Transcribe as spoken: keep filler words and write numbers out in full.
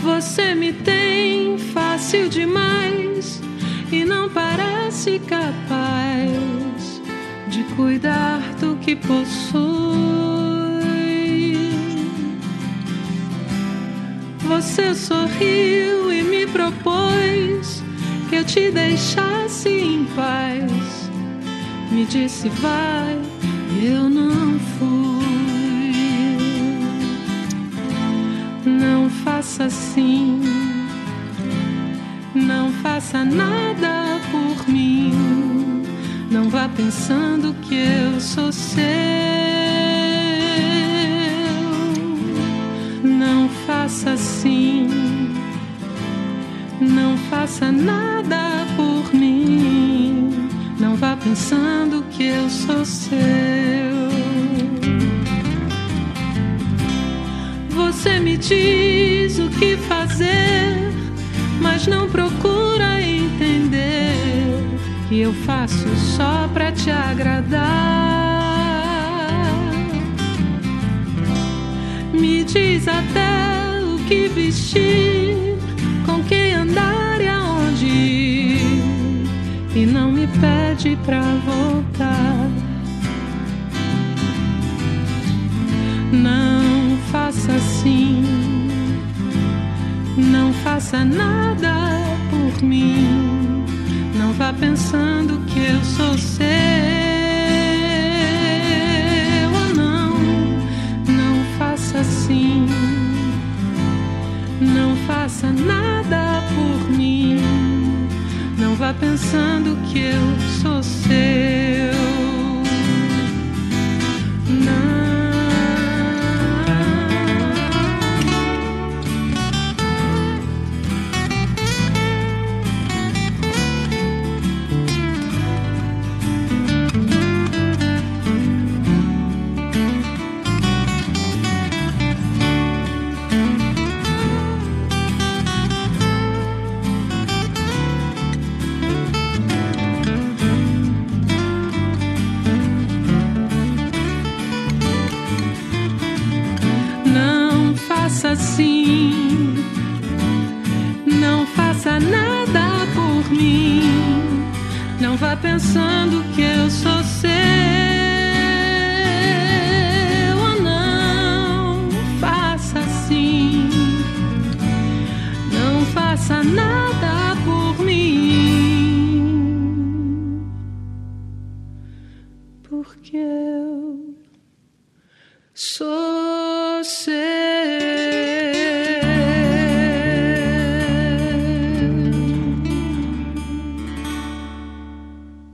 Você me tem fácil demais e não parece capaz de cuidar do que possui. Você sorriu e me propôs que eu te deixasse em paz. Me disse vai, e eu não fui. Não faça assim, não faça nada por mim. Não vá pensando que eu sou seu. Não faça assim, não faça nada por mim. Não vá pensando que eu sou seu. Você me diz o que fazer, mas não procura entender que eu faço só pra te agradar. Me diz até o que vestir, com quem andar e aonde ir, e não me pede pra voltar. Não faça assim, não faça nada por mim. Não vá pensando que eu sou seu. Oh, não, não faça assim, não faça nada por mim. Não vá pensando que eu sou seu. Não. Assim, não faça nada por mim. Não vá pensando que eu sou seu. Oh, não faça assim, não faça nada por mim, porque eu sou